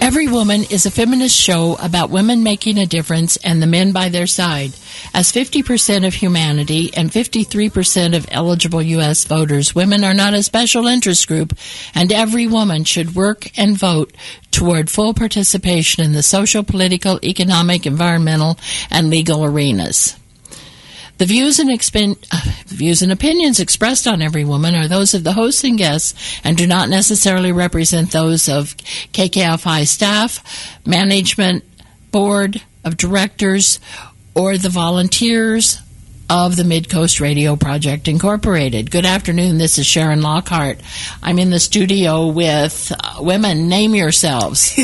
Every Woman is a feminist show about women making a difference and the men by their side. As 50% of humanity and 53% of eligible U.S. voters, women are not a special interest group, and every woman should work and vote toward full participation in the social, political, economic, environmental, and legal arenas. The views and opinions expressed on Every Woman are those of the hosts and guests and do not necessarily represent those of KKFI staff, management, board of directors, or the volunteers of the Midcoast Radio Project Incorporated. Good afternoon. This is Sharon Lockhart. I'm in the studio with women. Name yourselves.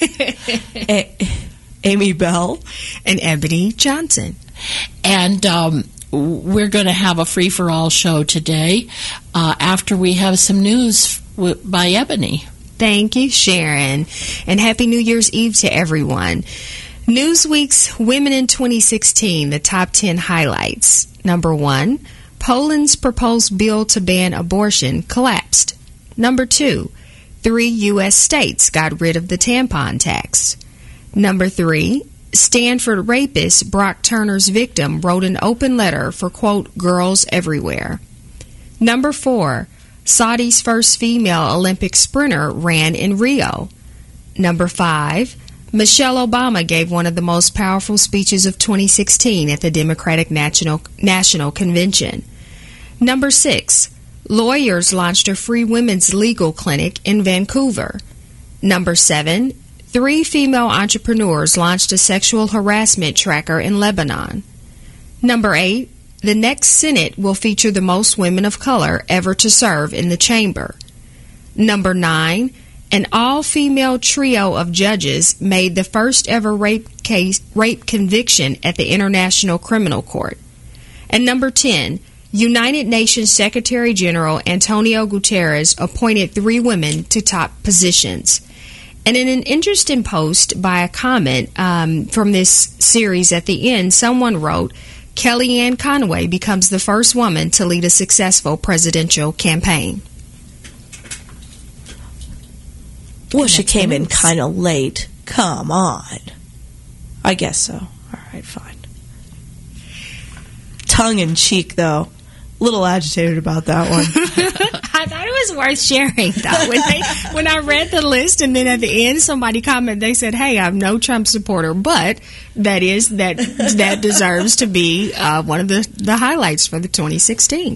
Amy Bell and Ebony Johnson. And we're going to have a free-for-all show today after we have some news by Ebony. Thank you, Sharon. And Happy New Year's Eve to everyone. Newsweek's Women in 2016, the top 10 highlights. Number 1, Poland's proposed bill to ban abortion collapsed. Number 2, 3 U.S. states got rid of the tampon tax. Number 3, Stanford rapist Brock Turner's victim wrote an open letter for, quote, girls everywhere. Number 4, Saudi's first female Olympic sprinter ran in Rio. Number 5, Michelle Obama gave one of the most powerful speeches of 2016 at the Democratic National Convention. Number 6, lawyers launched a free women's legal clinic in Vancouver. Number 7, 3 female entrepreneurs launched a sexual harassment tracker in Lebanon. Number 8, the next Senate will feature the most women of color ever to serve in the chamber. Number 9, an all-female trio of judges made the first ever rape conviction at the International Criminal Court. And number 10, United Nations Secretary General Antonio Guterres appointed 3 women to top positions. And in an interesting post by a comment from this series at the end, someone wrote, Kellyanne Conway becomes the first woman to lead a successful presidential campaign. Well, she came in kind of late. Come on. I guess so. All right, fine. Tongue-in-cheek, though. A little agitated about that one. I thought it was worth sharing, though. When I read the list, and then at the end, somebody commented, they said, hey, I'm no Trump supporter, but that deserves to be one of the highlights for the 2016.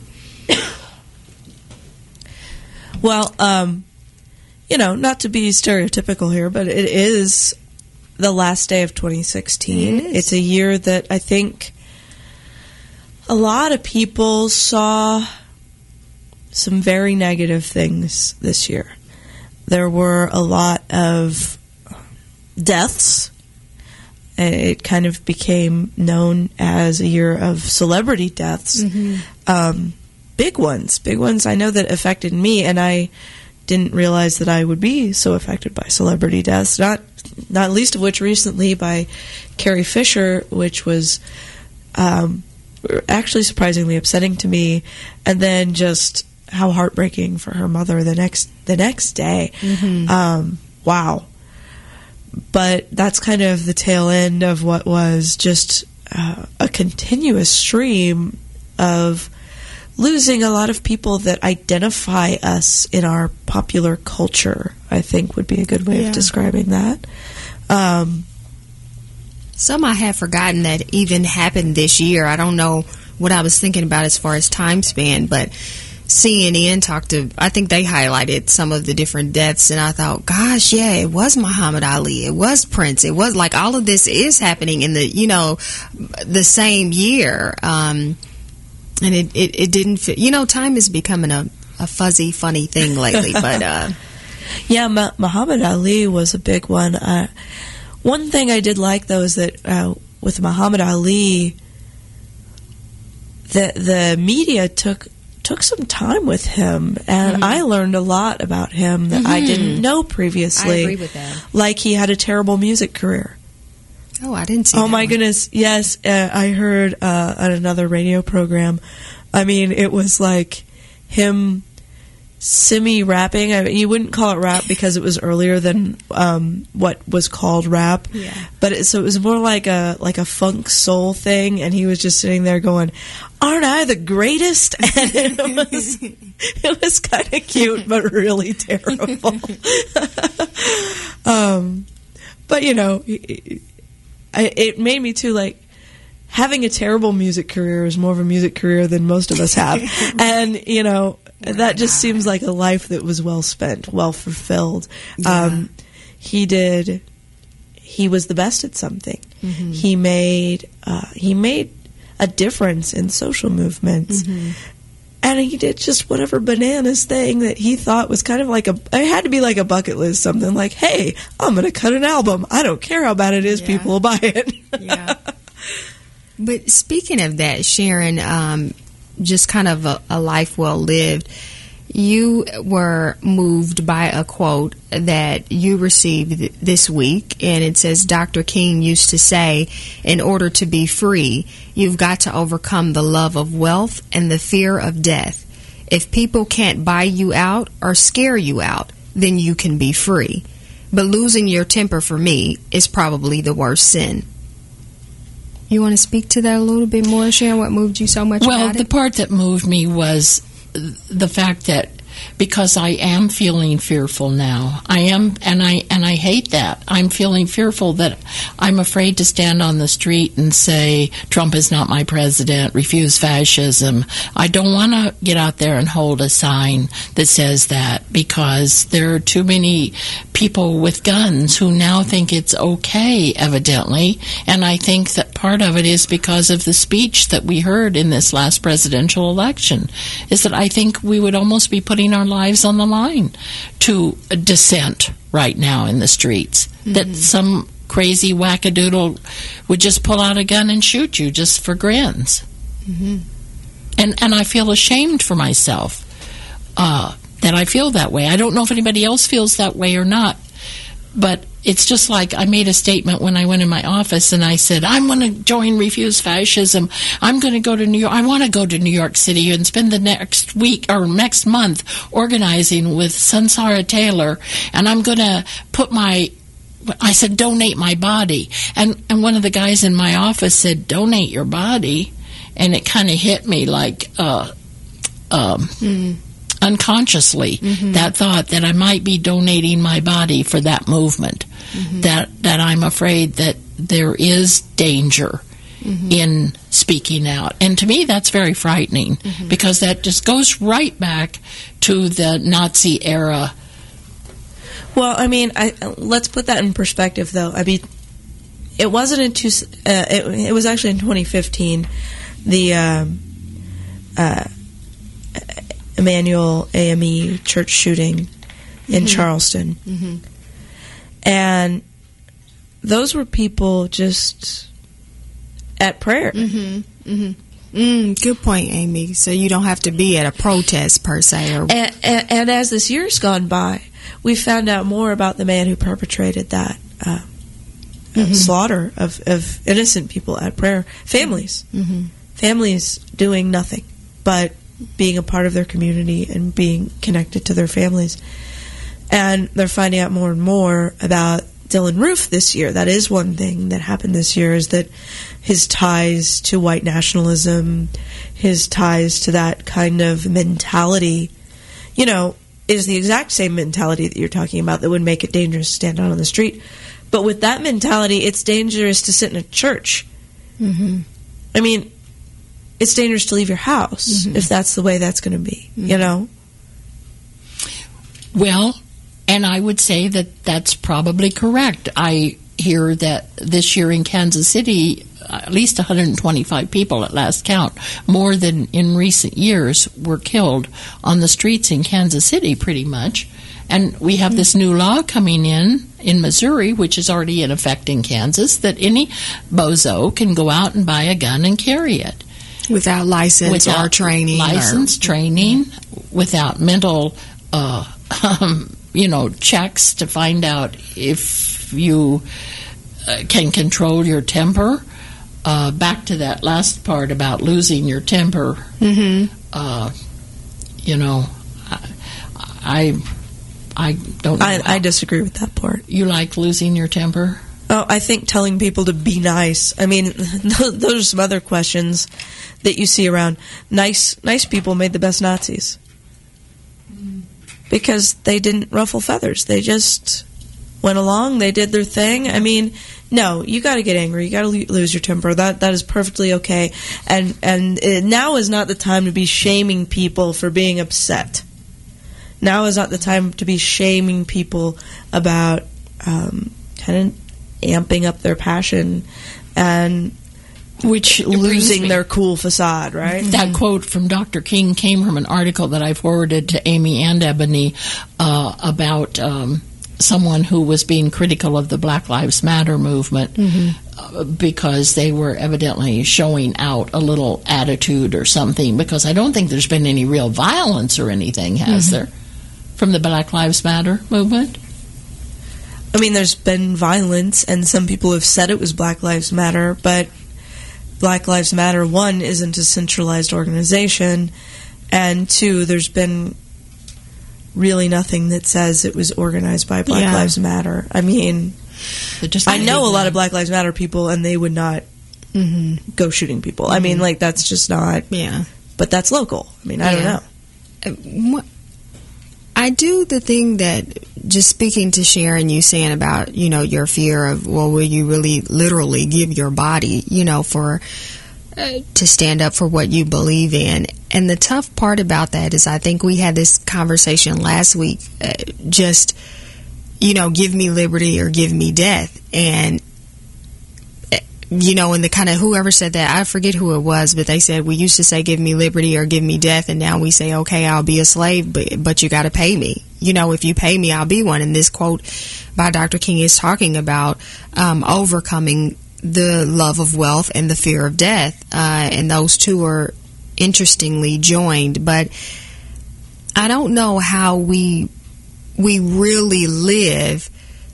Well, not to be stereotypical here, but it is the last day of 2016. It's a year that I think a lot of people saw some very negative things this year. There were a lot of deaths. It kind of became known as a year of celebrity deaths. Mm-hmm. Big ones. I know that affected me, and I didn't realize that I would be so affected by celebrity deaths, not least of which recently by Carrie Fisher, which was actually surprisingly upsetting to me, and then just how heartbreaking for her mother the next day. Mm-hmm. Wow. But that's kind of the tail end of what was just a continuous stream of losing a lot of people that identify us in our popular culture, I think would be a good way of describing that. Some I have forgotten that even happened this year. I don't know what I was thinking about as far as time span, but CNN I think they highlighted some of the different deaths, and I thought, gosh, yeah, it was Muhammad Ali, it was Prince, it was like all of this is happening in the same year. And it didn't fit. Time is becoming a fuzzy, funny thing lately, but yeah, Muhammad Ali was a big one. One thing I did like, though, is that with Muhammad Ali, the media took some time with him, and I learned a lot about him that I didn't know previously. I agree with that. Like he had a terrible music career. Oh, I didn't see that. Oh, my goodness, yes. I heard on another radio program. I mean, it was like him semi-rapping. You wouldn't call it rap because it was earlier than what was called rap. Yeah. But it was more like a funk soul thing, and he was just sitting there going, "Aren't I the greatest?" And it was kind of cute, but really terrible. But it made me too, like, having a terrible music career is more of a music career than most of us have. And, that just seems like a life that was well spent, well fulfilled. Yeah. He was the best at something. Mm-hmm. He made a difference in social movements. Mm-hmm. And he did just whatever bananas thing that he thought was kind of like it had to be like a bucket list, something like, hey, I'm going to cut an album. I don't care how bad it is. Yeah. People will buy it. Yeah. But speaking of that, Sharon, just kind of a life well lived, you were moved by a quote that you received this week, and it says, Dr. King used to say, in order to be free, you've got to overcome the love of wealth and the fear of death. If people can't buy you out or scare you out, then you can be free. But losing your temper, for me, is probably the worst sin. You want to speak to that a little bit more, Sharon? What moved you so much about it? Well, the part that moved me was the fact that because I am feeling fearful now. I am, and I hate that. I'm feeling fearful that I'm afraid to stand on the street and say, Trump is not my president, refuse fascism. I don't want to get out there and hold a sign that says that, because there are too many people with guns who now think it's okay, evidently, and I think that part of it is because of the speech that we heard in this last presidential election, is that I think we would almost be putting our lives on the line to dissent right now in the streets. Mm-hmm. That some crazy wackadoodle would just pull out a gun and shoot you just for grins. Mm-hmm. And I feel ashamed for myself that I feel that way. I don't know if anybody else feels that way or not, but it's just like I made a statement when I went in my office and I said, I'm going to join Refuse Fascism. I'm going to go to New York. I want to go to New York City and spend the next week or next month organizing with Sunsara Taylor, and I'm going to put I said, donate my body. And one of the guys in my office said, donate your body? And it kind of hit me like unconsciously, that thought that I might be donating my body for that movement, that I'm afraid that there is danger in speaking out. And to me, that's very frightening, because that just goes right back to the Nazi era. Well, I mean, let's put that in perspective, though. I mean, it wasn't it was actually in 2015, the Emmanuel AME church shooting in Charleston. And those were people just at prayer. Good point, Amy. So you don't have to be at a protest per se. And as this year's gone by, we found out more about the man who perpetrated that slaughter of innocent people at prayer. Families. Families doing nothing but being a part of their community and being connected to their families. And they're finding out more and more about Dylann Roof this year. That is one thing that happened this year, is that his ties to white nationalism, his ties to that kind of mentality, is the exact same mentality that you're talking about that would make it dangerous to stand out on the street. But with that mentality, it's dangerous to sit in a church. I mean, it's dangerous to leave your house if that's the way that's going to be, Well, and I would say that that's probably correct. I hear that this year in Kansas City, at least 125 people at last count, more than in recent years, were killed on the streets in Kansas City, pretty much. And we have this new law coming in Missouri, which is already in effect in Kansas, that any bozo can go out and buy a gun and carry it. Without license or training. Training, without mental, checks to find out if you can control your temper. Back to that last part I don't know. I disagree with that part. You like losing your temper? Oh, I think telling people to be nice. I mean, those are some other questions that you see around. Nice people made the best Nazis. Because they didn't ruffle feathers. They just went along. They did their thing. I mean, no, you got to get angry. You got to lose your temper. That is perfectly okay. And now is not the time to be shaming people for being upset. Now is not the time to be shaming people about kind of amping up their passion and which losing their cool facade, right? That quote from Dr. King came from an article that I forwarded to Amy and Ebony about someone who was being critical of the Black Lives Matter movement because they were evidently showing out a little attitude or something, because I don't think there's been any real violence or anything, has there, from the Black Lives Matter movement? I mean, there's been violence, and some people have said it was Black Lives Matter, but Black Lives Matter, one, isn't a centralized organization, and two, there's been really nothing that says it was organized by Black Lives Matter. I mean, I know a lot of Black Lives Matter people, and they would not go shooting people. I mean, like, that's just not... Yeah. But that's local. I mean, I don't know. I do the thing that, just speaking to Sharon, you saying about, you know, your fear of, well, will you really literally give your body, you know, for to stand up for what you believe in? And the tough part about that is, I think we had this conversation last week, just, you know, give me liberty or give me death. And, you know, and the kind of, whoever said that, I forget who it was, but they said, we used to say give me liberty or give me death, and now we say, okay, I'll be a slave, but you got to pay me. You know, if you pay me, I'll be one. And this quote by Dr. King is talking about overcoming the love of wealth and the fear of death, and those two are interestingly joined. But I don't know how we really live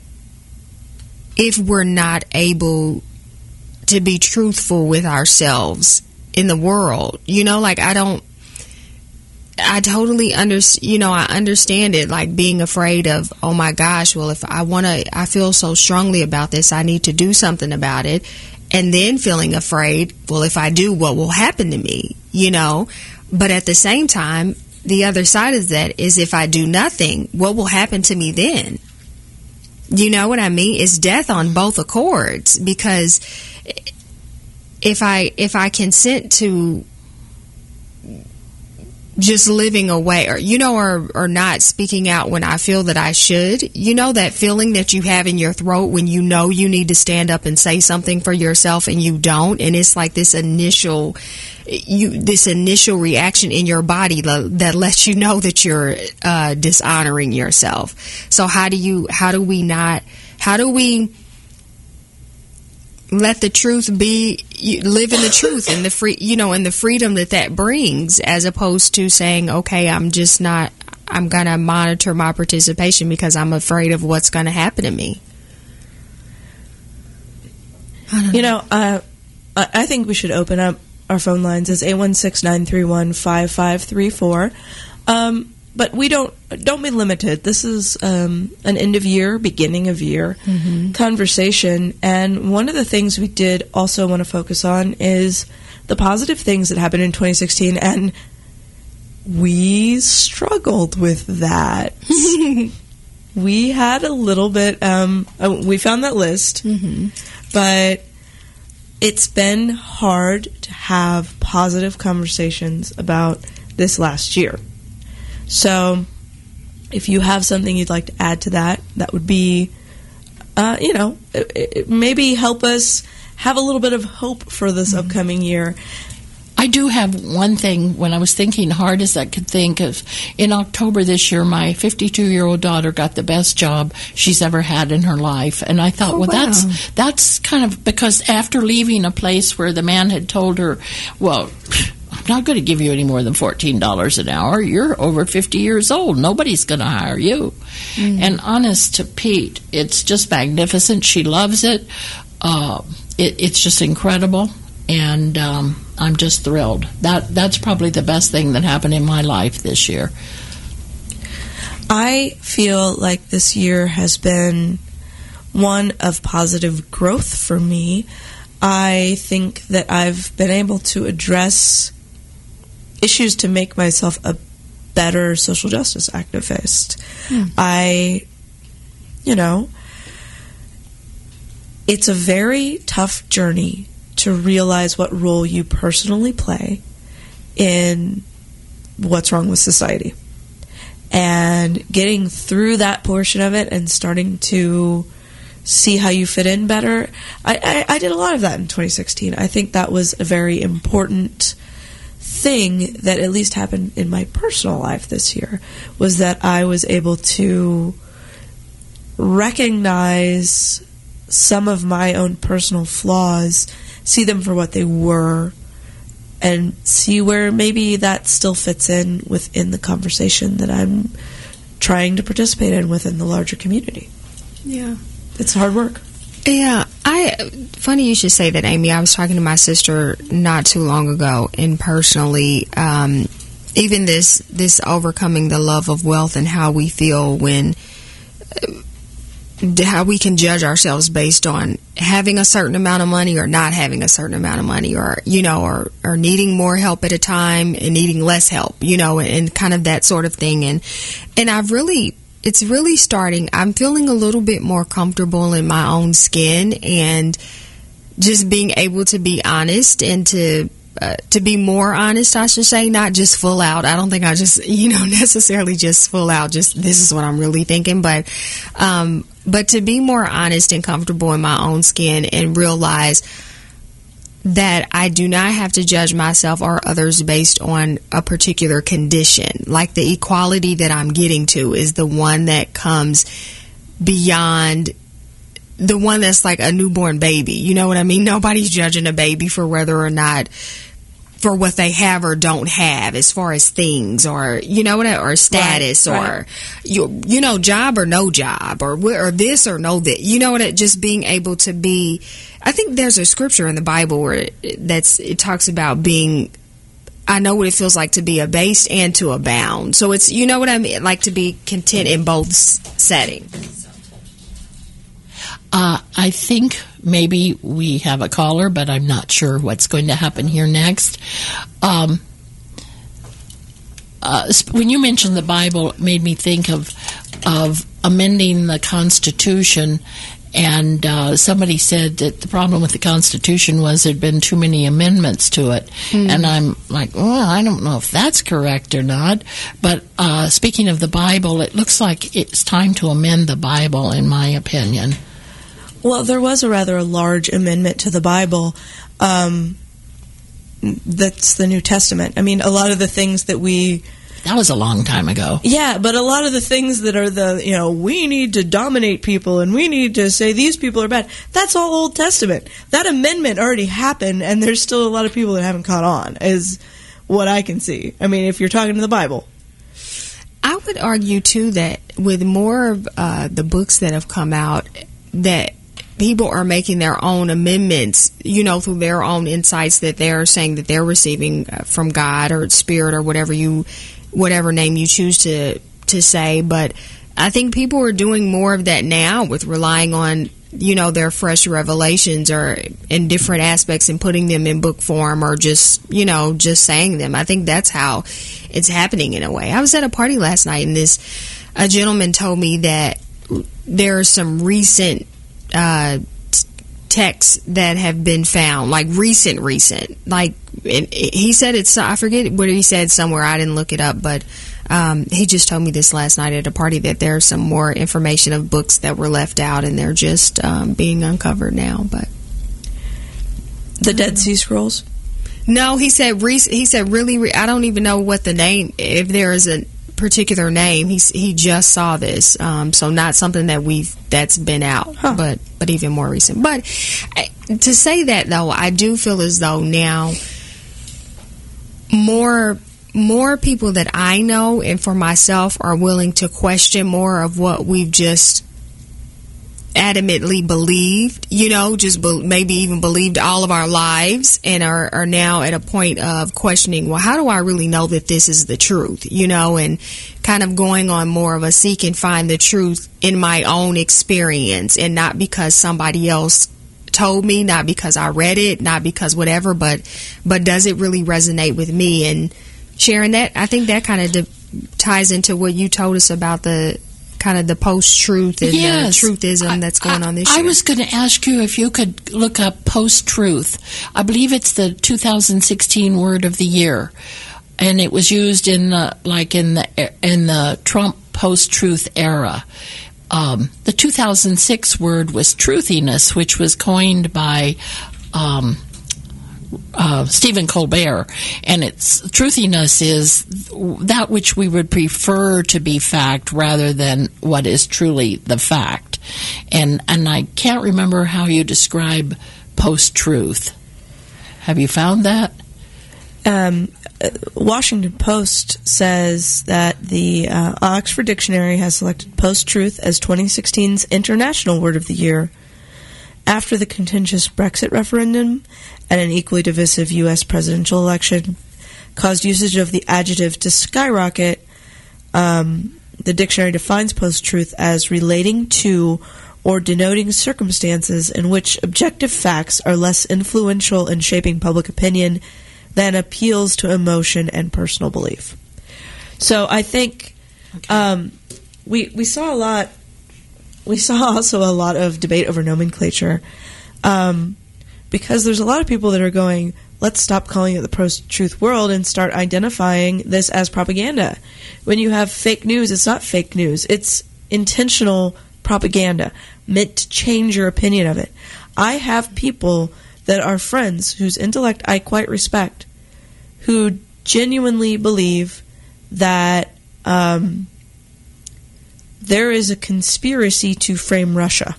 if we're not able to be truthful with ourselves in the world. You know, like, I totally I understand it, like being afraid of, oh my gosh, well, if I feel so strongly about this, I need to do something about it. And then feeling afraid, well, if I do, what will happen to me? You know, but at the same time, the other side of that is, if I do nothing, what will happen to me then? You know what I mean? It's death on both accords, because if I consent to just living away, or, you know, or not speaking out when I feel that I should, you know, that feeling that you have in your throat when you know you need to stand up and say something for yourself and you don't, and it's like this initial reaction in your body that lets you know that you're dishonoring yourself. So how do we let the truth be, live in the truth and the free, you know, and the freedom that brings, as opposed to saying, okay, I'm going to monitor my participation because I'm afraid of what's going to happen to me. You know, I think we should open up our phone lines as 816-931-5534. But we don't be limited. This is an end of year, beginning of year conversation. And one of the things we did also want to focus on is the positive things that happened in 2016. And we struggled with that. We had a little bit, we found that list, but it's been hard to have positive conversations about this last year. So if you have something you'd like to add to that, that would be, you know, maybe help us have a little bit of hope for this upcoming year. I do have one thing. When I was thinking hard as I could think of, in October this year, my 52-year-old daughter got the best job she's ever had in her life. And I thought, that's kind of, because after leaving a place where the man had told her, well, I'm not going to give you any more than $14 an hour. You're over 50 years old. Nobody's going to hire you. And honest to Pete, it's just magnificent. She loves it. It's just incredible. And I'm just thrilled. That's probably the best thing that happened in my life this year. I feel like this year has been one of positive growth for me. I think that I've been able to address issues to make myself a better social justice activist. It's a very tough journey to realize what role you personally play in what's wrong with society. And getting through that portion of it and starting to see how you fit in better. I did a lot of that in 2016. I think that was a very important thing that at least happened in my personal life this year, was that I was able to recognize some of my own personal flaws, see them for what they were, and see where maybe that still fits in within the conversation that I'm trying to participate in within the larger community. Yeah. It's hard work. Yeah. Funny you should say that, Amy. I was talking to my sister not too long ago, and personally, even this overcoming the love of wealth and how we feel when... how we can judge ourselves based on having a certain amount of money or not having a certain amount of money, or or needing more help at a time and needing less help, and kind of that sort of thing. And it's really starting. I'm feeling a little bit more comfortable in my own skin, and just being able to be honest and to be more honest, I should say, not just full out. I don't think I just, necessarily just full out, just this is what I'm really thinking, but to be more honest and comfortable in my own skin and realize that I do not have to judge myself or others based on a particular condition. Like the equality that I'm getting to is the one that comes beyond the one that's like a newborn baby. You know what I mean? Nobody's judging a baby for whether or not, for what they have or don't have as far as things, or or status, right. Or job or no job, or this or no that. Just being able to be. I think there's a scripture in the Bible where it talks about being. I know what it feels like to be abased and to abound. So it's what I mean, like to be content in both settings. I think maybe we have a caller, but I'm not sure what's going to happen here next. When you mentioned the Bible, it made me think of amending the Constitution, and somebody said that the problem with the Constitution was there'd been too many amendments to it. And I'm like, well, I don't know if that's correct or not. But speaking of the Bible, it looks like it's time to amend the Bible, in my opinion. Well, there was a rather large amendment to the Bible. That's the New Testament. I mean, a lot of the things that That was a long time ago. Yeah, but a lot of the things that are we need to dominate people and we need to say these people are bad, that's all Old Testament. That amendment already happened, and there's still a lot of people that haven't caught on, is what I can see. I mean, if you're talking to the Bible. I would argue, too, that with more of the books that have come out, that people are making their own amendments, through their own insights that they're saying that they're receiving from God or Spirit or whatever name you choose to say. But I think people are doing more of that now, with relying on, their fresh revelations or in different aspects and putting them in book form, or just saying them. I think that's how it's happening in a way. I was at a party last night, and a gentleman told me that there are some recent texts that have been found, like recent, like he said I forget what he said somewhere, I didn't look it up, but he just told me this last night at a party, that there's some more information of books that were left out, and they're just being uncovered now. But the Dead Sea Scrolls? No, he said really, I don't even know what the name, if there is a particular name. He just saw this, so not something that's been out, but even more recent. But to say that, though, I do feel as though now more people that I know and for myself are willing to question more of what we've just adamantly believed, maybe even believed all of our lives, and are now at a point of questioning, well, how do I really know that this is the truth, and kind of going on more of a seek and find the truth in my own experience, and not because somebody else told me, not because I read it, not because whatever, but does it really resonate with me? And Sharon, that I think that kind of ties into what you told us about the kind of the post-truth and the truthism that's going on this year. I was going to ask you if you could look up post-truth. I believe it's the 2016 word of the year, and it was used in the Trump post-truth era. The 2006 word was truthiness, which was coined by Stephen Colbert, and truthiness is that which we would prefer to be fact rather than what is truly the fact. And I can't remember how you describe post-truth. Have you found that? Washington Post says that the Oxford Dictionary has selected post-truth as 2016's International Word of the Year after the contentious Brexit referendum and an equally divisive U.S. presidential election caused usage of the adjective to skyrocket. The dictionary defines post-truth as relating to or denoting circumstances in which objective facts are less influential in shaping public opinion than appeals to emotion and personal belief. So I think we saw a lot. We saw also a lot of debate over nomenclature because there's a lot of people that are going, let's stop calling it the post-truth world and start identifying this as propaganda. When you have fake news, it's not fake news. It's intentional propaganda meant to change your opinion of it. I have people that are friends whose intellect I quite respect, who genuinely believe that there is a conspiracy to frame Russia.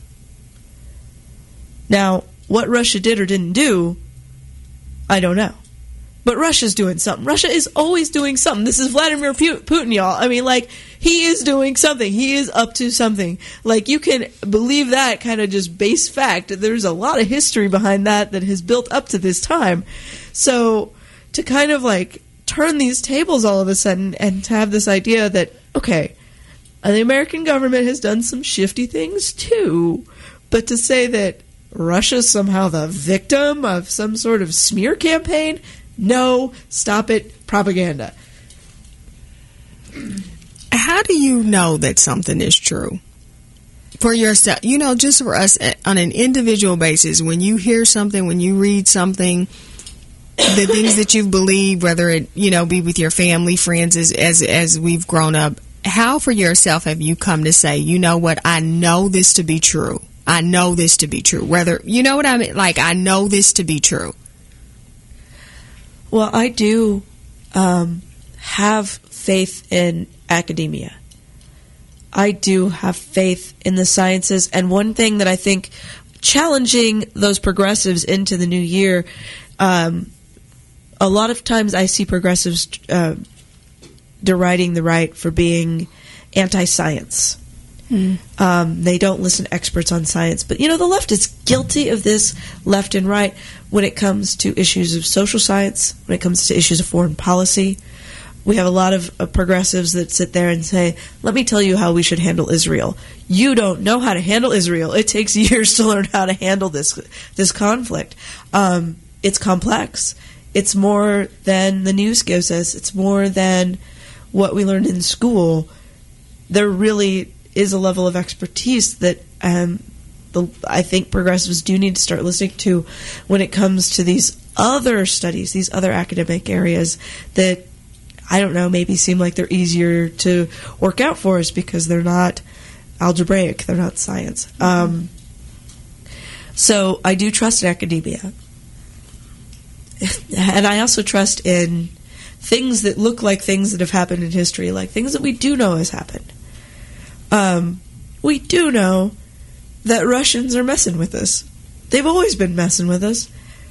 Now, what Russia did or didn't do, I don't know. But Russia's doing something. Russia is always doing something. This is Vladimir Putin, y'all. I mean, he is doing something. He is up to something. You can believe that kind of just base fact. There's a lot of history behind that has built up to this time. So, to kind of, turn these tables all of a sudden and to have this idea that, okay, the American government has done some shifty things too, but to say that Russia's somehow the victim of some sort of smear campaign, no, stop it, propaganda. How do you know that something is true? For yourself, just for us on an individual basis, when you hear something, when you read something, the things that you've believed, whether it, be with your family, friends, as we've grown up, how for yourself have you come to say, you know what, I know this to be true. I know this to be true. Whether, you know what I mean? I know this to be true. Well, I do have faith in academia. I do have faith in the sciences. And one thing that I think challenging those progressives into the new year, a lot of times I see progressives deriding the right for being anti-science. They don't listen to experts on science. But, the left is guilty of this, left and right, when it comes to issues of social science, when it comes to issues of foreign policy. We have a lot of progressives that sit there and say, let me tell you how we should handle Israel. You don't know how to handle Israel. It takes years to learn how to handle this conflict. It's complex. It's more than the news gives us. It's more than what we learned in school. There really is a level of expertise that I think progressives do need to start listening to when it comes to these other studies, these other academic areas that, I don't know, maybe seem like they're easier to work out for us because they're not algebraic, they're not science. So I do trust in academia. And I also trust in things that look like things that have happened in history, like things that we do know has happened. We do know that Russians are messing with us. They've always been messing with us.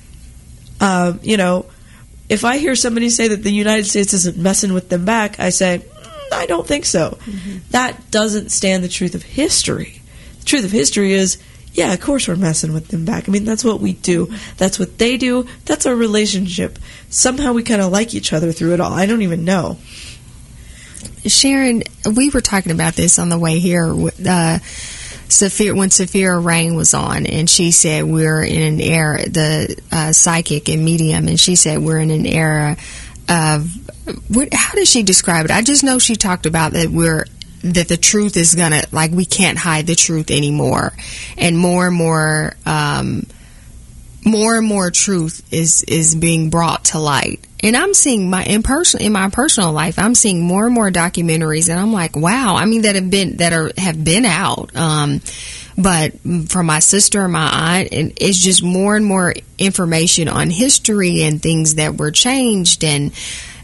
If I hear somebody say that the United States isn't messing with them back, I say, I don't think so. Mm-hmm. That doesn't stand the truth of history. truth of history is, yeah, of course we're messing with them back. I mean, that's what we do. That's what they do. That's our relationship. Somehow we kind of like each other through it all. I don't even know. Sharon, we were talking about this on the way here with when Saphira Rain was on, and she said we're in an era, the psychic and medium, and she said we're in an era of, how did she describe it? I just know she talked about that that the truth is gonna, like, we can't hide the truth anymore, and more and more truth is being brought to light. And I'm seeing in my personal life, I'm seeing more and more documentaries, and I'm like, wow. I mean, that have been out. But from my sister and my aunt, and it's just more and more information on history and things that were changed, and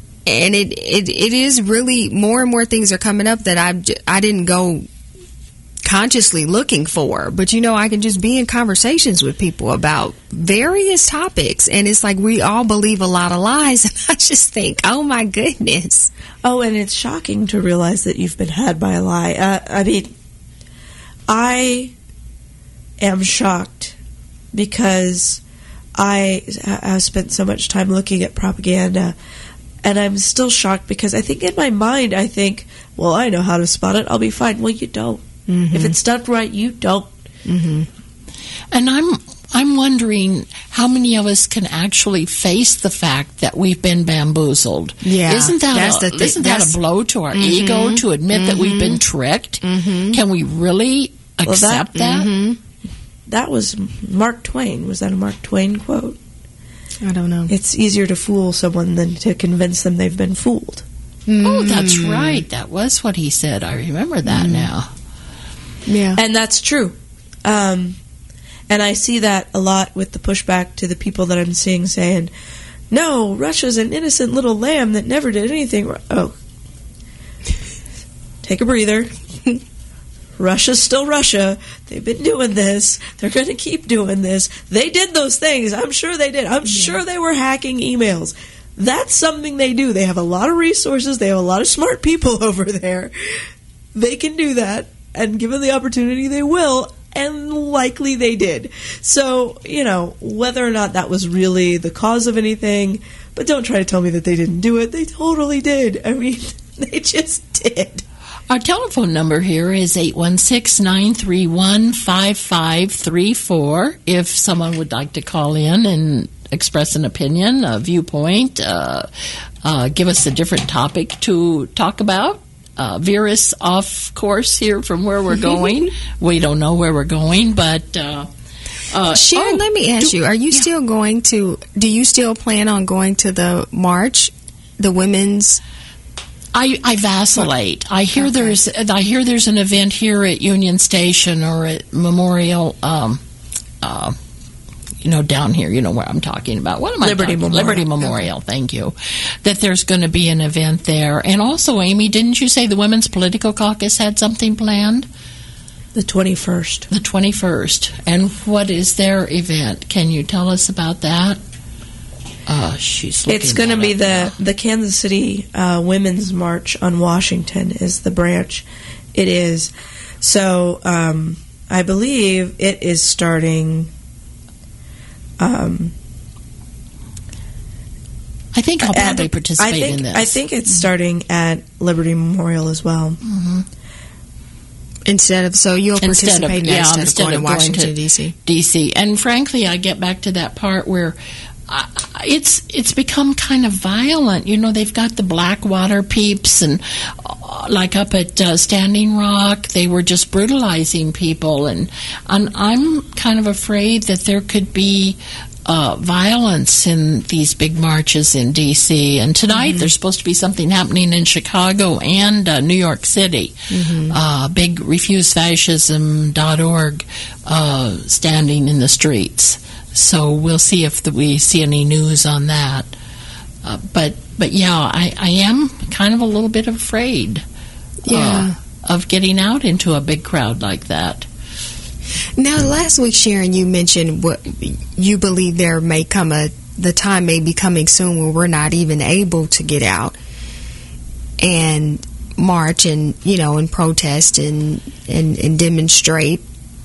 it is really more and more things are coming up that I didn't go consciously looking for, but I can just be in conversations with people about various topics, and it's like we all believe a lot of lies, and I just think, oh my goodness. Oh, and it's shocking to realize that you've been had by a lie. I mean, I am shocked because I've spent so much time looking at propaganda, and I'm still shocked because I think in my mind, I think, well, I know how to spot it. I'll be fine. Well, you don't. Mm-hmm. If it's done right, you don't. Mm-hmm. And I'm wondering how many of us can actually face the fact that we've been bamboozled. Yeah, isn't that a blow to our ego to admit that we've been tricked? Mm-hmm. Can we really accept that? Mm-hmm. That was Mark Twain. Was that a Mark Twain quote? I don't know. It's easier to fool someone than to convince them they've been fooled. Oh, that's right. That was what he said. I remember that now. Yeah. And that's true. And I see that a lot with the pushback to the people that I'm seeing saying, no, Russia's an innocent little lamb that never did anything. Oh. Take a breather. Russia's still Russia. They've been doing this. They're going to keep doing this. They did those things. I'm sure they did. I'm sure they were hacking emails. That's something they do. They have a lot of resources. They have a lot of smart people over there. They can do that. And given the opportunity, they will, and likely they did. So, whether or not that was really the cause of anything, but don't try to tell me that they didn't do it. They totally did. I mean, they just did. Our telephone number here is 816-931-5534. If someone would like to call in and express an opinion, a viewpoint, give us a different topic to talk about. Veer us off course here from where we're going. We don't know where we're going, but Sharon, let me ask you: are you still going to? Do you still plan on going to the march, the women's? I vacillate. I hear there's an event here at Union Station or at Memorial. Down here, where I'm talking about. What am I talking about? Liberty Memorial, thank you. That there's going to be an event there. And also, Amy, didn't you say the Women's Political Caucus had something planned? The 21st. The 21st. And what is their event? Can you tell us about that? It's going to be the Kansas City Women's March on Washington is the branch. It is. So, I believe it is starting... I think I'll probably participate in this. I think it's starting at Liberty Memorial as well. Mm-hmm. Instead of going to Washington, D.C. And frankly, I get back to that part where it's become kind of violent. They've got the Blackwater peeps, and like up at Standing Rock, they were just brutalizing people, and I'm kind of afraid that there could be violence in these big marches in D.C. And tonight there's supposed to be something happening in Chicago and New York City. Big RefuseFascism.org standing in the streets. So we'll see if we see any news on that. But yeah, I am kind of a little bit afraid of getting out into a big crowd like that. Now, last week, Sharon, you mentioned what you believe the time may be coming soon where we're not even able to get out and march and, and protest and demonstrate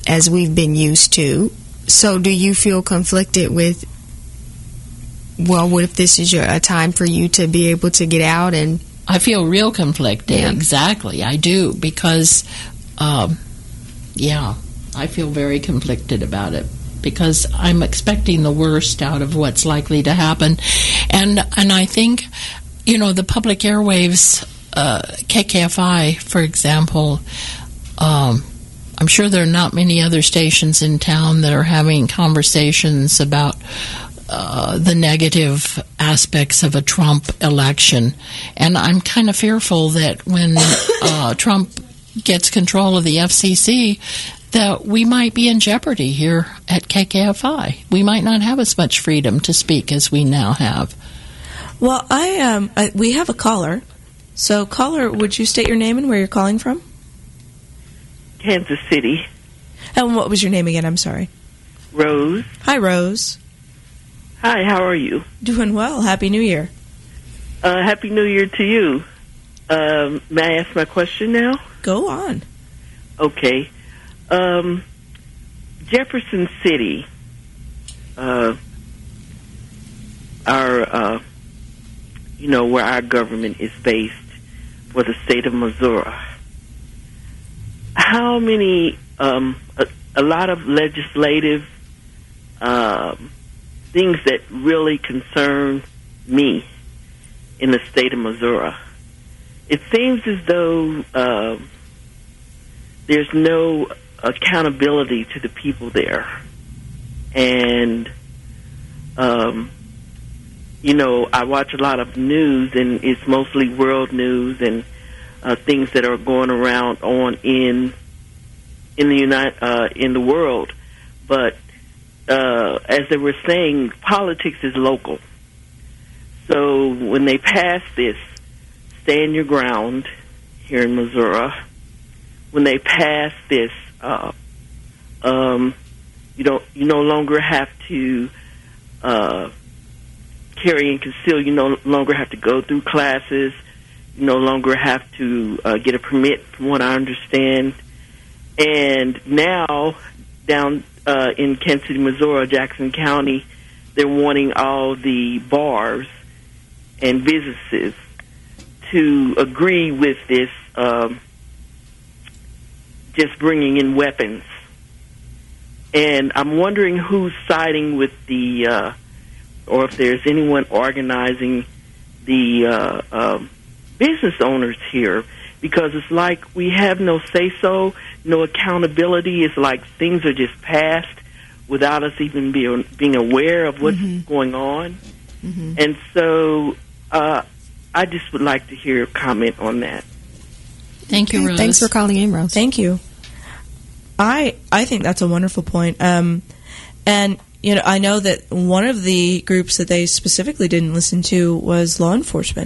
as we've been used to. So do you feel conflicted with, well, what if this is a time for you to be able to get out? And I feel real conflicted. Yeah. Exactly, I do, because, I feel very conflicted about it, because I'm expecting the worst out of what's likely to happen. And I think, the public airwaves, KKFI, for example, I'm sure there are not many other stations in town that are having conversations about the negative aspects of a Trump election. And I'm kind of fearful that when Trump gets control of the FCC, that we might be in jeopardy here at KKFI. We might not have as much freedom to speak as we now have. Well, we have a caller. So, caller, would you state your name and where you're calling from? Kansas City. And what was your name again? I'm sorry. Rose. Hi, Rose. Hi, how are you? Doing well. Happy New Year. Happy New Year to you. May I ask my question now? Go on. Okay. Jefferson City, where our government is based for the state of Missouri. How many, a lot of legislative things that really concern me in the state of Missouri. It seems as though there's no accountability to the people there. And, I watch a lot of news, and it's mostly world news and things that are going around in the world. But as they were saying, politics is local. So when they pass this stand your ground here in Missouri, when they pass this, you no longer have to carry and conceal. You no longer have to go through classes. You no longer have to get a permit, from what I understand. And now, down in Kansas City, Missouri, Jackson County, they're wanting all the bars and businesses to agree with this, just bringing in weapons. And I'm wondering who's siding with the, or if there's anyone organizing the business owners here, because it's like we have no say-so, no accountability. It's like things are just passed without us even being aware of what's going on. Mm-hmm. And so I just would like to hear a comment on that. Thank you, Rose. Thanks for calling in, Rose. Thank you. I think that's a wonderful point. And, I know that one of the groups that they specifically didn't listen to was law enforcement.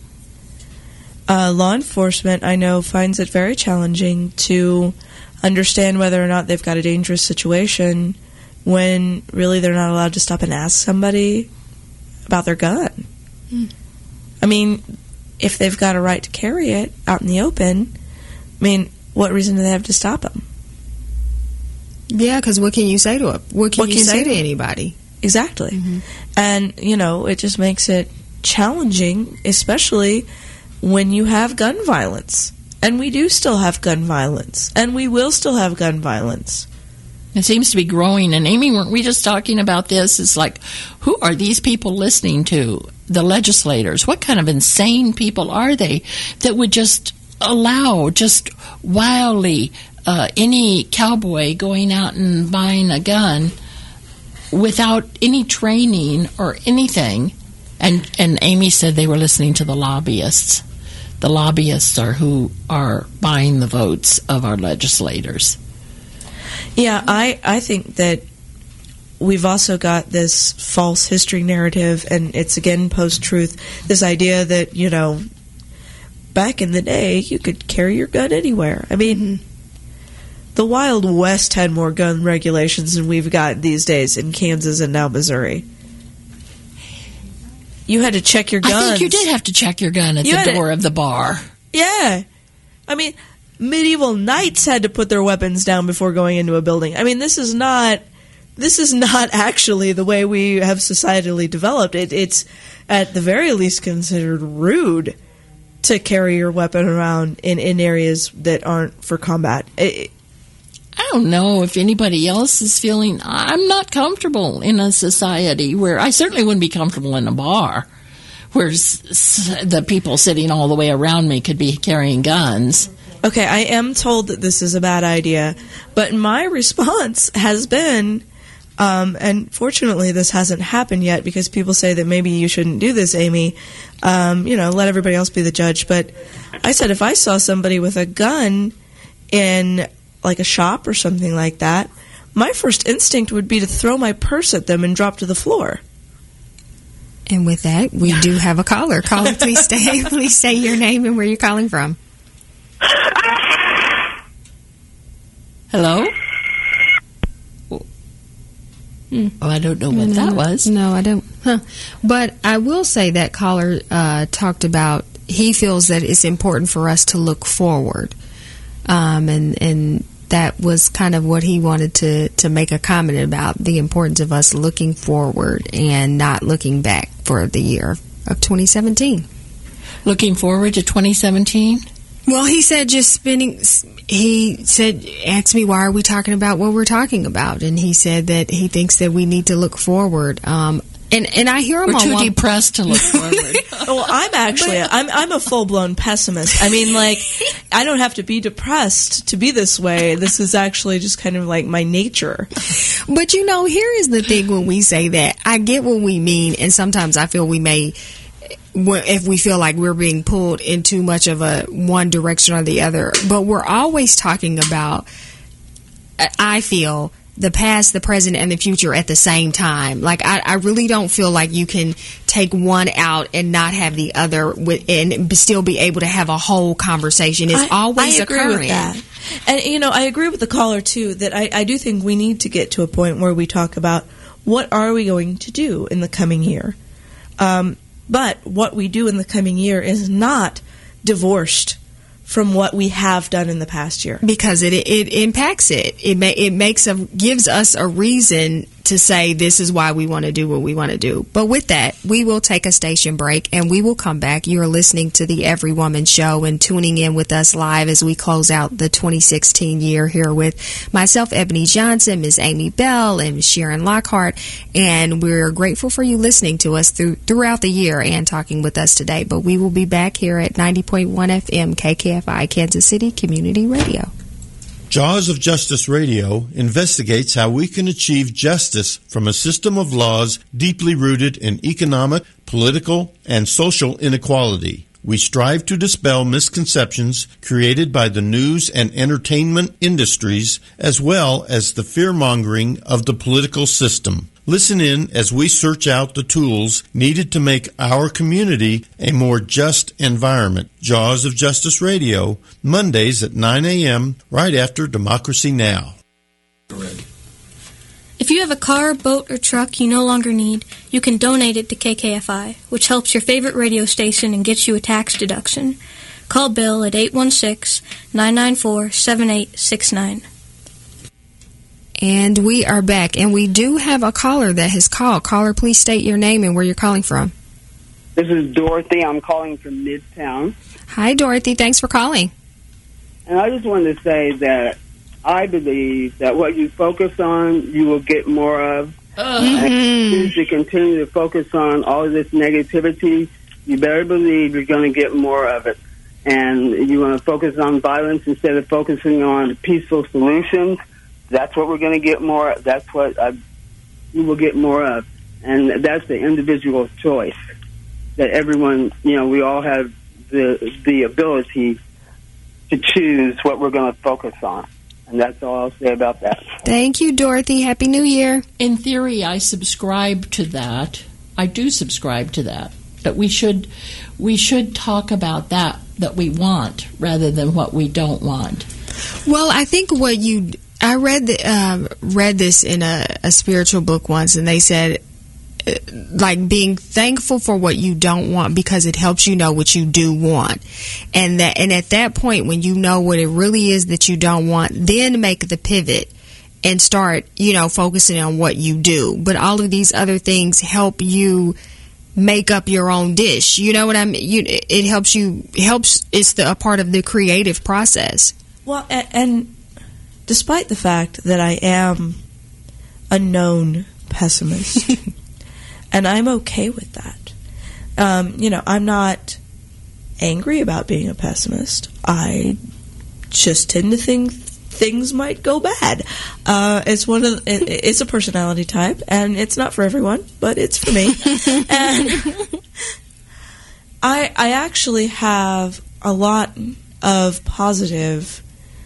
Law enforcement, I know, finds it very challenging to understand whether or not they've got a dangerous situation when really they're not allowed to stop and ask somebody about their gun. Mm. I mean, if they've got a right to carry it out in the open, what reason do they have to stop them? Yeah, because what can you say to it? What can you say to anybody? Exactly. Mm-hmm. And, it just makes it challenging, especially when you have gun violence. And we do still have gun violence. And we will still have gun violence. It seems to be growing. And Amy, weren't we just talking about this? It's like, who are these people listening to? The legislators. What kind of insane people are they that would just allow just wildly any cowboy going out and buying a gun without any training or anything? And Amy said they were listening to the lobbyists. The lobbyists are who are buying the votes of our legislators. Yeah, I think that we've also got this false history narrative, and it's again post-truth, this idea that, back in the day, you could carry your gun anywhere. The Wild West had more gun regulations than we've got these days in Kansas and now Missouri. You had to check your guns. I think you did have to check your gun at the door of the bar. Yeah. medieval knights had to put their weapons down before going into a building. I mean, this is not actually the way we have societally developed. It's at the very least considered rude to carry your weapon around in areas that aren't for combat. I don't know if anybody else is feeling... I'm not comfortable in a society where... I certainly wouldn't be comfortable in a bar where the people sitting all the way around me could be carrying guns. Okay, I am told that this is a bad idea, but my response has been... and fortunately this hasn't happened yet because people say that maybe you shouldn't do this, Amy. Let everybody else be the judge. But I said if I saw somebody with a gun in like a shop or something like that, my first instinct would be to throw my purse at them and drop to the floor. And with that, we do have a caller. Caller, please say your name and where you're calling from. Hello? Oh, I don't know what that was. No, I don't. But I will say that caller talked about he feels that it's important for us to look forward. And that was kind of what he wanted to make a comment about, the importance of us looking forward and not looking back for the year of 2017. Looking forward to 2017? Well, he said asked me, why are we talking about what we're talking about? And he said that he thinks that we need to look forward. And I hear him We're too depressed to look forward. Well, I'm a full-blown pessimist. I mean, like, I don't have to be depressed to be this way. This is actually just kind of like my nature. But, here is the thing when we say that. I get what we mean, and sometimes I feel we may, if we feel like we're being pulled in too much of a one direction or the other. But we're always talking about, I feel, the past, the present, and the future at the same time. Like, I really don't feel like you can take one out and not have the other and still be able to have a whole conversation. It's always occurring. I agree with that. And, I agree with the caller, too, that I do think we need to get to a point where we talk about what are we going to do in the coming year. But what we do in the coming year is not divorced from what we have done in the past year, because it impacts it. It gives us a reason to say this is why we want to do what we want to do. But with that, we will take a station break and we will come back. You are listening to the Every Woman Show and tuning in with us live as we close out the 2016 year here with myself, Ebony Johnson, Ms. Amy Bell, and Ms. Sharon Lockhart. And we're grateful for you listening to us throughout the year and talking with us today. But we will be back here at 90.1 FM KKFI Kansas City Community Radio. Jaws of Justice Radio investigates how we can achieve justice from a system of laws deeply rooted in economic, political, and social inequality. We strive to dispel misconceptions created by the news and entertainment industries, as well as the fear-mongering of the political system. Listen in as we search out the tools needed to make our community a more just environment. Jaws of Justice Radio, Mondays at 9 a.m., right after Democracy Now! If you have a car, boat, or truck you no longer need, you can donate it to KKFI, which helps your favorite radio station and gets you a tax deduction. Call Bill at 816-994-7869. And we are back, and we do have a caller that has called. Caller, please state your name and where you're calling from. This is Dorothy. I'm calling from Midtown. Hi, Dorothy. Thanks for calling. And I just wanted to say that I believe that what you focus on, you will get more of. And if you continue to focus on all of this negativity, you better believe you're going to get more of it. And you want to focus on violence instead of focusing on peaceful solutions. That's what we're going to get more. That's what you will get more of, and that's the individual choice. That everyone, we all have the ability to choose what we're going to focus on, and that's all I'll say about that. Thank you, Dorothy. Happy New Year. In theory, I subscribe to that. I do subscribe to that. That we should talk about that we want rather than what we don't want. Well, I think I read this in a spiritual book once, and they said like being thankful for what you don't want, because it helps you know what you do want. And at that point, when you know what it really is that you don't want, then make the pivot and start, focusing on what you do. But all of these other things help you make up your own dish. You know what I mean? It helps you. It's a part of the creative process. Well, and despite the fact that I am a known pessimist, and I'm okay with that. I'm not angry about being a pessimist. I just tend to think things might go bad. It's a personality type, and it's not for everyone, but it's for me. And I actually have a lot of positive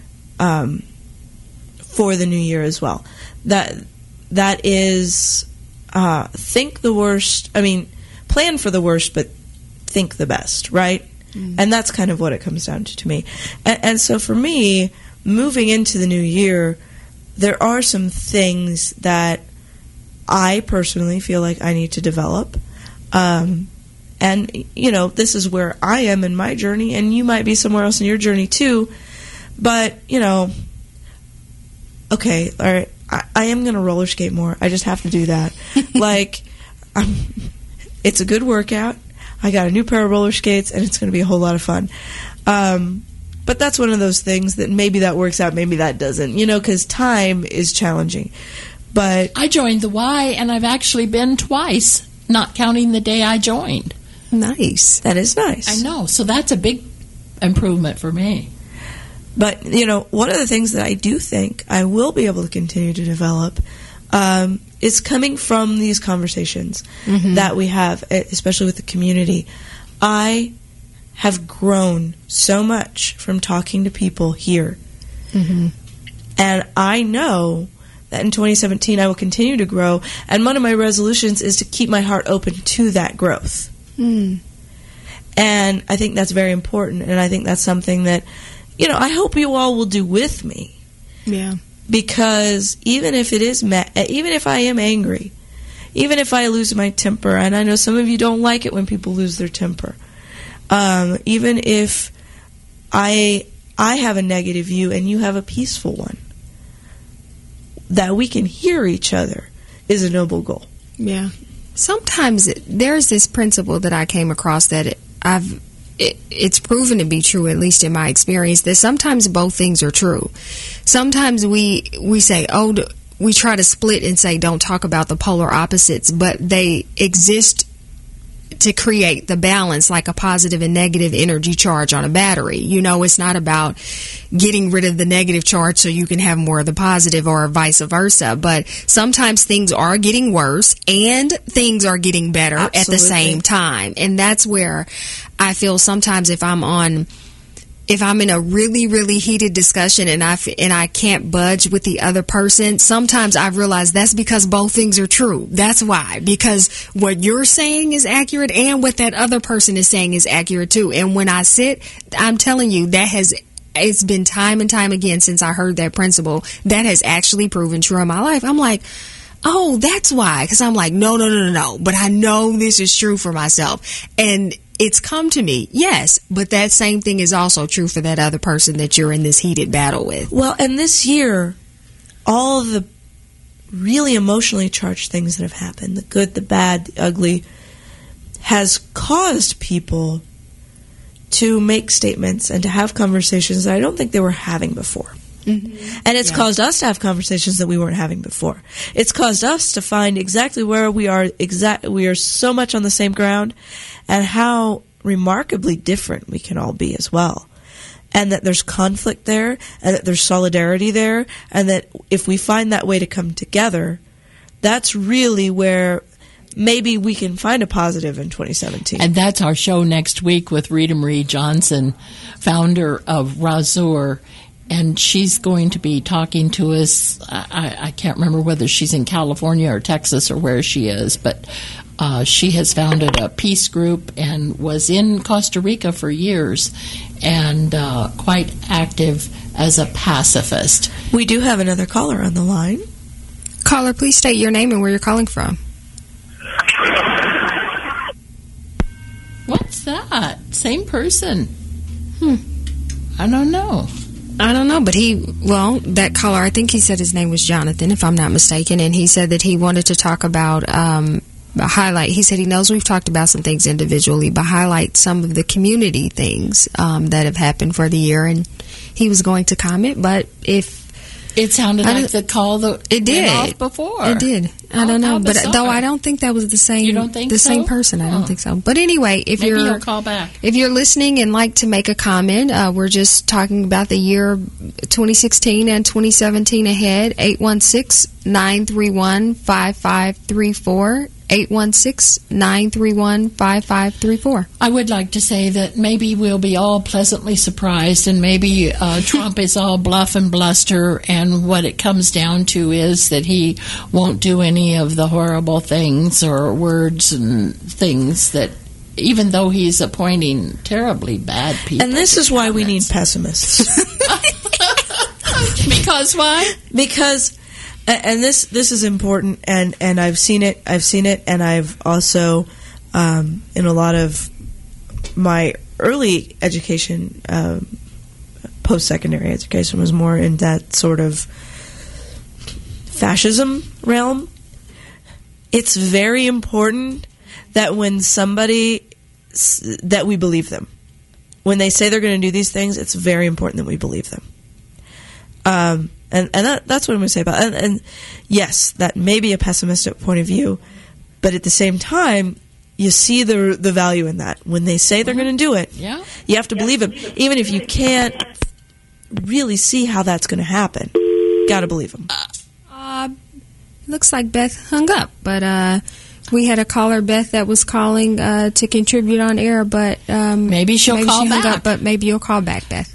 for the new year as well. That is, think the worst. I mean, plan for the worst, but think the best, right? Mm. And that's kind of what it comes down to me. And so for me, moving into the new year, there are some things that I personally feel like I need to develop. And, this is where I am in my journey, and you might be somewhere else in your journey too. But, okay, all right, I am going to roller skate more. I just have to do that. It's a good workout. I got a new pair of roller skates, and it's going to be a whole lot of fun. But that's one of those things that maybe that works out, maybe that doesn't, because time is challenging. But I joined the Y, and I've actually been twice, not counting the day I joined. Nice. That is nice. I know. So that's a big improvement for me. But, one of the things that I do think I will be able to continue to develop is coming from these conversations that we have, especially with the community. I have grown so much from talking to people here. Mm-hmm. And I know that in 2017 I will continue to grow. And one of my resolutions is to keep my heart open to that growth. Mm. And I think that's very important. And I think that's something that, I hope you all will do with me. Yeah. Because even if it is, even if I am angry, even if I lose my temper, and I know some of you don't like it when people lose their temper, even if I have a negative view and you have a peaceful one, that we can hear each other is a noble goal. Yeah. Sometimes there's this principle that I came across that it's proven to be true, at least in my experience, that sometimes both things are true. Sometimes we say, we try to split and say don't talk about the polar opposites, but they exist to create the balance, like a positive and negative energy charge on a battery. It's not about getting rid of the negative charge so you can have more of the positive, or vice versa. But sometimes things are getting worse and things are getting better at the same time. And that's where I feel sometimes if I'm in a really, really heated discussion and I can't budge with the other person, sometimes I've realized that's because both things are true. That's why. Because what you're saying is accurate and what that other person is saying is accurate too. And when I sit, I'm telling you, it's been time and time again since I heard that principle that has actually proven true in my life. I'm like, oh, that's why. Because I'm like, no. But I know this is true for myself. And it's come to me, yes, but that same thing is also true for that other person that you're in this heated battle with. Well, and this year, all of the really emotionally charged things that have happened, the good, the bad, the ugly, has caused people to make statements and to have conversations that I don't think they were having before. Mm-hmm. And it's caused us to have conversations that we weren't having before. It's caused us to find exactly where we are. We are so much on the same ground, and how remarkably different we can all be as well. And that there's conflict there, and that there's solidarity there, and that if we find that way to come together, that's really where maybe we can find a positive in 2017. And that's our show next week with Rita Marie Johnson, founder of Razor. And she's going to be talking to us. I can't remember whether she's in California or Texas or where she is, but she has founded a peace group and was in Costa Rica for years and quite active as a pacifist. We do have another caller on the line. Caller, please state your name and where you're calling from. What's that? Same person. I don't know. But that caller, I think he said his name was Jonathan, if I'm not mistaken, and he said that he wanted to talk about highlight. He said he knows we've talked about some things individually, but highlight some of the community things that have happened for the year, and he was going to comment, but if it sounded like the call that it did went off before. It did. I don't know, but though I don't think that was the same. You don't think the so? Same person? I don't think so. But anyway, Maybe he'll call back. If you're listening and like to make a comment, we're just talking about the year 2016 and 2017 ahead. 816-931-5534. 816-931-5534. I would like to say that maybe we'll be all pleasantly surprised, and maybe Trump is all bluff and bluster, and what it comes down to is that he won't do any of the horrible things or words and things that, even though he's appointing terribly bad people. And this is why we need pessimists. Because why? Because... And this is important, and I've seen it, and I've also, in a lot of my early education, post-secondary education was more in that sort of fascism realm. It's very important that when somebody, that we believe them. When they say they're going to do these things, it's very important that we believe them. And that's what I'm going to say about it. And yes, that may be a pessimistic point of view, but at the same time, you see the value in that. When they say they're going to do it, you have to believe them. Even if you can't really see how that's going to happen, got to believe them. Looks like Beth hung up, but we had a caller, Beth, that was calling to contribute on air, but maybe she hung back. Up, but maybe you'll call back, Beth.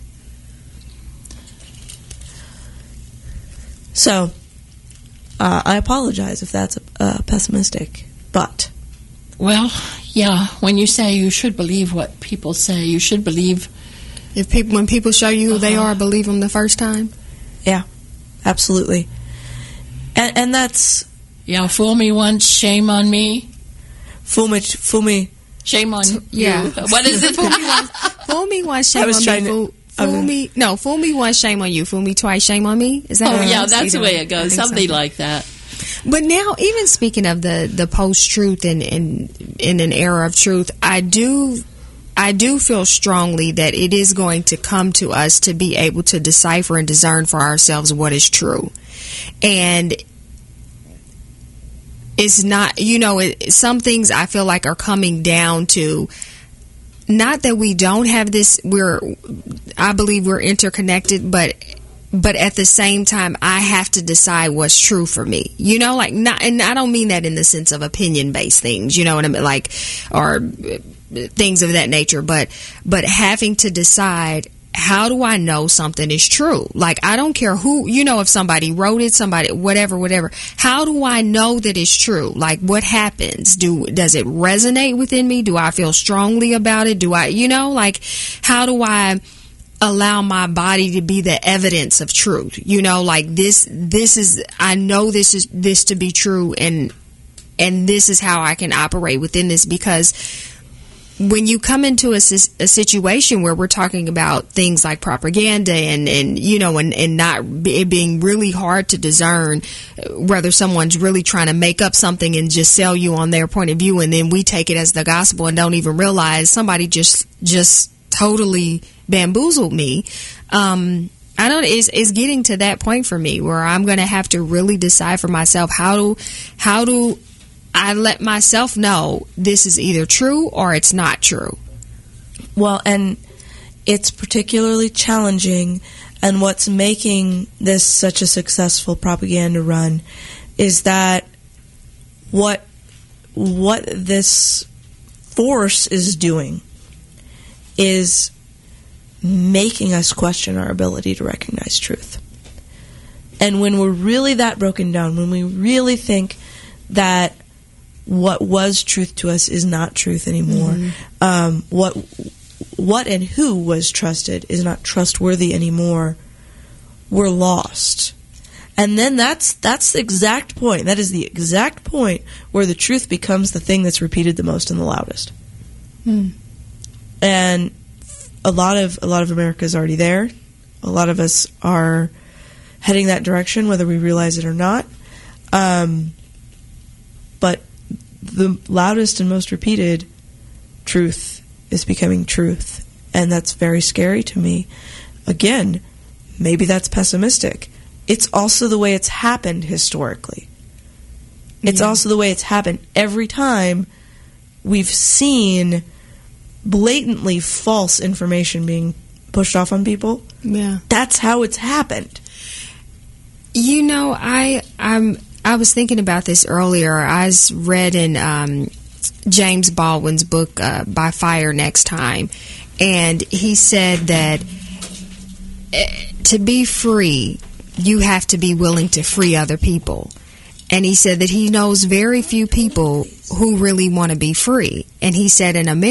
So, I apologize if that's pessimistic, but... Well, yeah, when you say you should believe what people say, you should believe... When people show you who they are, believe them the first time? Yeah, absolutely. And that's... Yeah, fool me once, shame on me. Fool me. Shame on you. Yeah. What is it? Fool me once, shame on me. Fool me once, shame on you. Fool me twice, shame on me. Is that? Oh, yeah, that's the way it goes. Something like that. But now, even speaking of the post-truth and in an era of truth, I do feel strongly that it is going to come to us to be able to decipher and discern for ourselves what is true. And it's not, some things I feel like are coming down to, not that we don't have this, I believe we're interconnected, but at the same time, I have to decide what's true for me. And I don't mean that in the sense of opinion-based things, you know what I mean, like, or things of that nature, but having to decide, how do I know something is true? Like, I don't care who, if somebody wrote it, somebody, whatever. How do I know that it's true? Like, what happens? Does it resonate within me? Do I feel strongly about it? How do I allow my body to be the evidence of truth? I know this to be true, and this is how I can operate within this, because when you come into a situation where we're talking about things like propaganda and not it being really hard to discern whether someone's really trying to make up something and just sell you on their point of view, and then we take it as the gospel and don't even realize somebody just totally bamboozled me. It's getting to that point for me where I'm going to have to really decide for myself, how do I let myself know this is either true or it's not true. Well, and it's particularly challenging, and what's making this such a successful propaganda run is that what this force is doing is making us question our ability to recognize truth. And when we're really that broken down, when we really think that what was truth to us is not truth anymore, what and who was trusted is not trustworthy anymore, we're lost. And then that's the exact point. That is the exact point where the truth becomes the thing that's repeated the most and the loudest. And a lot of America is already there. A lot of us are heading that direction, whether we realize it or not. But the loudest and most repeated truth is becoming truth. And that's very scary to me. Again, maybe that's pessimistic. It's also the way it's happened historically. It's also the way it's happened every time we've seen blatantly false information being pushed off on people. Yeah. That's how it's happened. You know, I was thinking about this earlier. I read in James Baldwin's book, By Fire Next Time, and he said that to be free, you have to be willing to free other people. And he said that he knows very few people who really want to be free. And he said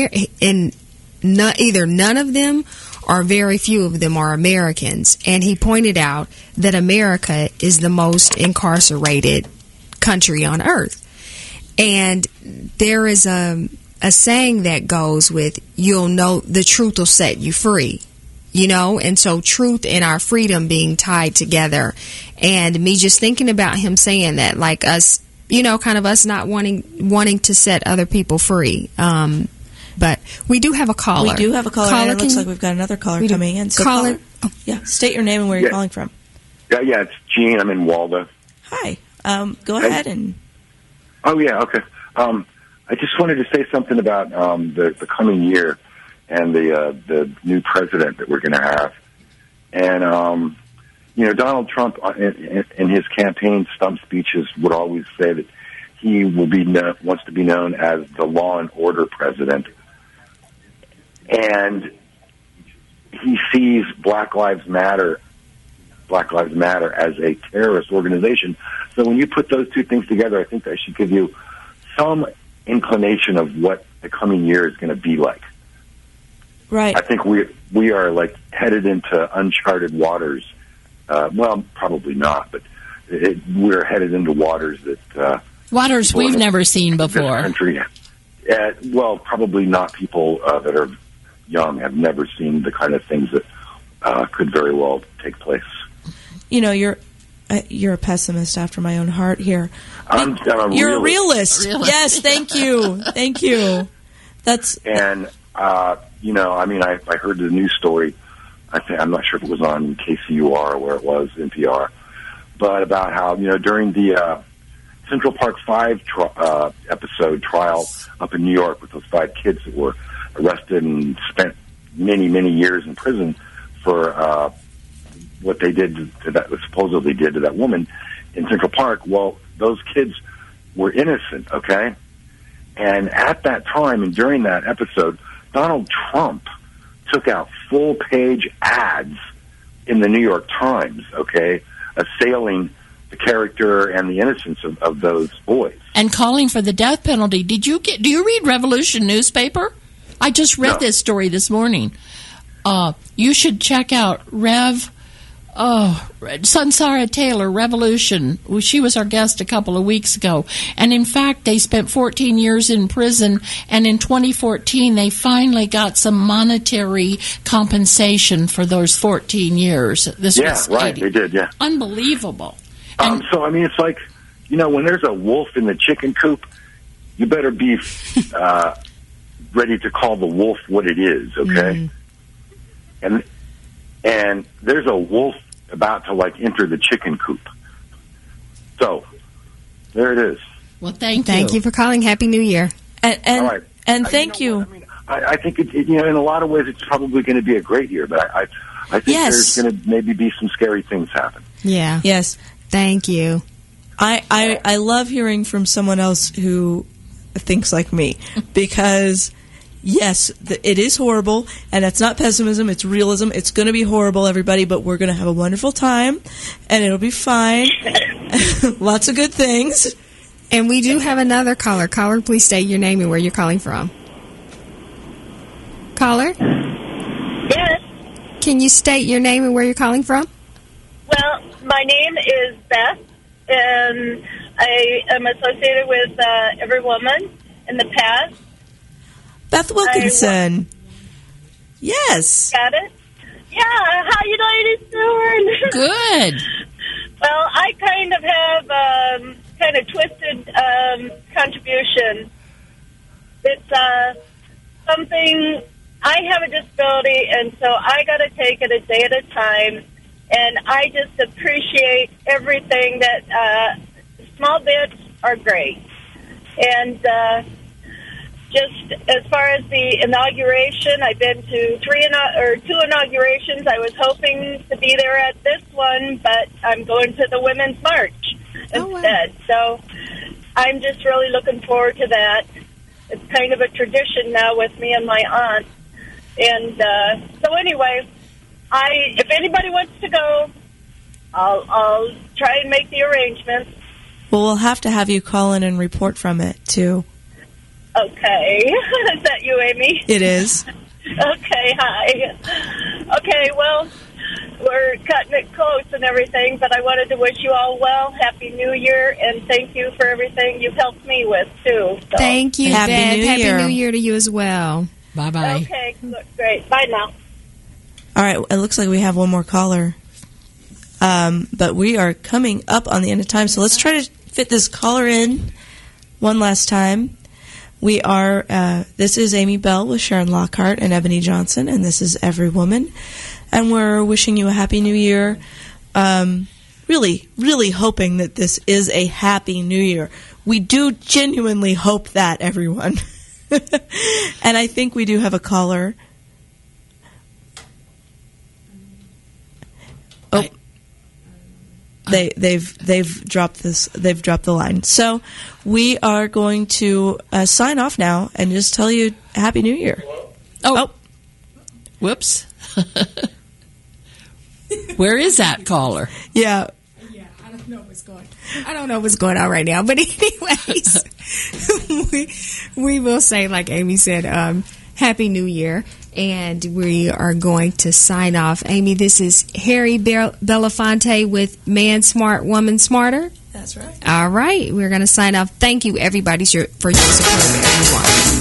either none of them or very few of them are Americans. And he pointed out that America is the most incarcerated country on earth. And there is a saying that goes with, you'll know, the truth will set you free. You know, and so truth and our freedom being tied together. And me just thinking about him saying that, like us, you know, kind of us not wanting to set other people free. But we do have a caller. We do have a caller, and it looks like we've got another caller coming in. So caller. Yeah, state your name and where you're calling from. Yeah, it's Gene. I'm in Waldo. Hi. Go ahead and... Oh, yeah, okay. I just wanted to say something about the coming year and the new president that we're going to have. And, you know, Donald Trump, in his campaign stump speeches, would always say that he will wants to be known as the law and order president. And he sees Black Lives Matter as a terrorist organization. So when you put those two things together, I think that should give you some inclination of what the coming year is going to be like. Right. I think we are like headed into uncharted waters. Well, probably not, but we're headed into waters that waters we've never seen before. Country, well, probably not people that are young have never seen the kind of things that could very well take place. You know, you're a pessimist after my own heart here. You're a realist. Yes, thank you, thank you. And. You know, I mean, I heard the news story. I'm not sure if it was on KCUR or where it was, NPR, but about how, you know, during the Central Park 5 episode trial up in New York with those 5 kids that were arrested and spent many, many years in prison for what they did to that, supposedly did to that woman in Central Park. Well, those kids were innocent, okay? And at that time and during that episode, Donald Trump took out full-page ads in the New York Times, okay, assailing the character and the innocence of those boys. And calling for the death penalty. Do you read Revolution newspaper? I just read this story this morning. You should check out Sunsara Taylor, Revolution. She was our guest a couple of weeks ago. And in fact, they spent 14 years in prison, and in 2014, they finally got some monetary compensation for those 14 years. This was right, they did, yeah. Unbelievable. So, I mean, it's like, you know, when there's a wolf in the chicken coop, you better be ready to call the wolf what it is, okay? Mm. And there's a wolf about to, like, enter the chicken coop. So, there it is. Well, thank you. Thank you for calling. Happy New Year. And all right. And thank you. I mean, I think, you know, in a lot of ways, it's probably going to be a great year, but I think there's going to maybe be some scary things happen. Yeah. Yes. Thank you. I love hearing from someone else who thinks like me, because... Yes, it is horrible, and that's not pessimism, it's realism. It's going to be horrible, everybody, but we're going to have a wonderful time, and it'll be fine. Lots of good things. And we do have another caller. Caller, please state your name and where you're calling from. Caller? Yes. Can you state your name and where you're calling from? Well, my name is Beth, and I am associated with Every Woman in the past. Beth Wilkinson. Yes. Got it? Yeah, how you ladies doing? Good. Well, I kind of have kind of twisted contribution. It's something, I have a disability, and so I got to take it a day at a time, and I just appreciate everything that small bits are great. And just as far as the inauguration, I've been to two inaugurations. I was hoping to be there at this one, but I'm going to the Women's March instead. So I'm just really looking forward to that. It's kind of a tradition now with me and my aunt. And so anyway, if anybody wants to go, I'll try and make the arrangements. Well, we'll have to have you call in and report from it, too. Okay. Is that you, Amy? It is. Okay, hi. Okay, well, we're cutting it close and everything, but I wanted to wish you all well. Happy New Year, and thank you for everything you've helped me with, too. So. Thank you, Happy Beth. New Happy Year. New Year to you as well. Bye-bye. Okay, great. Bye now. All right, it looks like we have one more caller. But we are coming up on the end of time, so let's try to fit this caller in one last time. We are, this is Amy Bell with Sharon Lockhart and Ebony Johnson, and this is Every Woman. And we're wishing you a Happy New Year. Really, really hoping that this is a Happy New Year. We do genuinely hope that, everyone. And I think we do have a caller. Oh, they've dropped this. They've dropped the line. So we are going to sign off now and just tell you Happy New Year. Oh. Whoops. Where is that caller? Yeah. Yeah, I don't know what's going on right now. But anyways, we will say, like Amy said, Happy New Year. And we are going to sign off. Amy, this is Harry Belafonte with Man Smart, Woman Smarter. That's right. All right. We're going to sign off. Thank you, everybody, for your support, everyone.